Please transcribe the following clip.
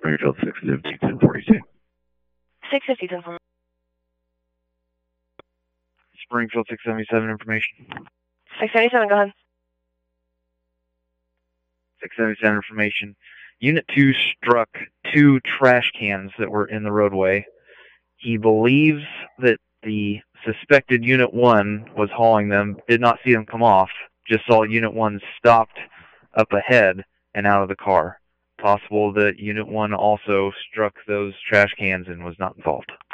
Springfield 650, 1042. 650, 1042. Springfield 677 information. 677, go ahead. 677 information. Unit 2 struck 2 trash cans that were in the roadway. He believes that the suspected Unit 1 was hauling them, did not see them come off, just saw Unit 1 stopped up ahead and out of the car. Possible that Unit 1 also struck those trash cans and was not involved.